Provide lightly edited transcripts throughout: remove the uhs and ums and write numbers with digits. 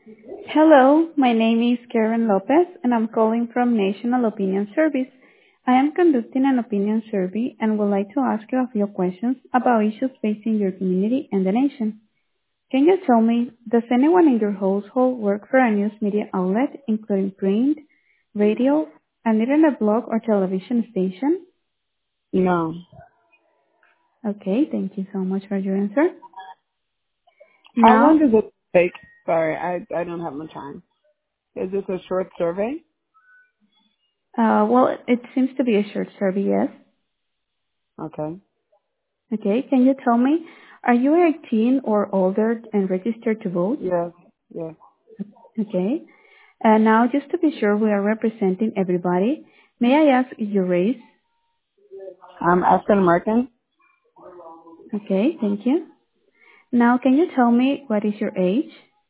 Hello, my name is Karen Lopez, and I'm calling from National Opinion Service. I am conducting an opinion survey and would like to ask you a few questions about issues facing your community and the nation. Can you tell me, does anyone in your household work for a news media outlet, including print, radio, an internet blog, or television station? No. Okay, thank you so much for your answer. How long Now, does it take? Sorry, I don't have much time. Is this a short survey? well, it seems to be a short survey, yes. Okay. Okay, can you tell me, are you 18 or older and registered to vote? Yes. Yes. Okay. And now, just to be sure we are representing everybody, may I ask your race? I'm African American. Okay, thank you. Now, can you tell me what is your age?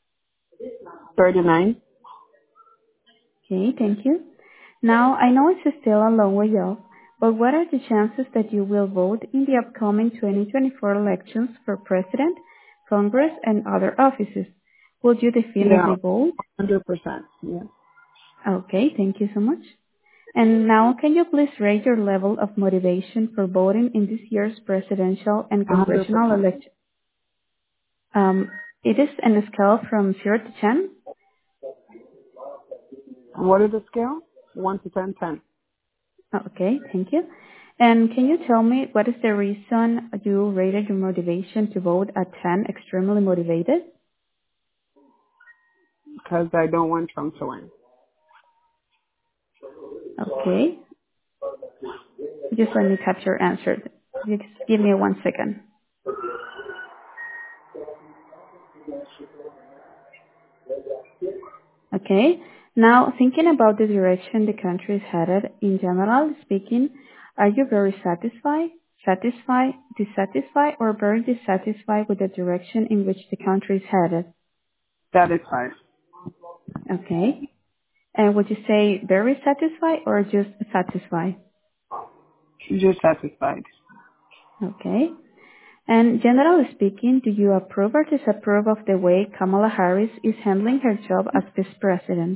39. Okay, thank you. Now, I know it's still a long way off, but what are the chances that you will vote in the upcoming 2024 elections for president, Congress, and other offices? Will you Yeah. definitely vote? 100%. Yes. Okay, thank you so much. And now, can you please rate your level of motivation for voting in this year's presidential and 100%. congressional election? It is on a scale from 0 to 10. What is the scale? 1 to 10, 10. Okay, thank you. And can you tell me what is the reason you rated your motivation to vote at 10, extremely motivated? Because I don't want Trump to win. Okay, just let me capture your answer. Just give me 1 second. Okay. Now, thinking about the direction the country is headed, in general speaking, are you very satisfied, dissatisfied, or very dissatisfied with the direction in which the country is headed? Satisfied. Okay. And would you say very satisfied or just satisfied? Just satisfied. Okay. And generally speaking, do you approve or disapprove of the way Kamala Harris is handling her job as vice president?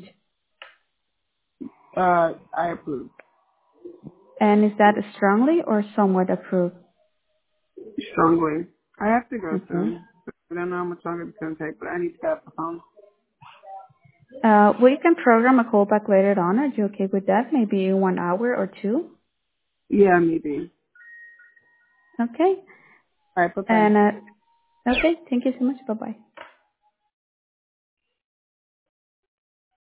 I approve. And is that strongly or somewhat approved? Strongly. I have to go Okay. soon. I don't know how much longer it's going to take, but I need to get off the phone. We can program a call back later on. Are you okay with that? Maybe 1 hour or two? Yeah, maybe. Okay. All right, bye-bye. And, okay, thank you so much. Bye-bye.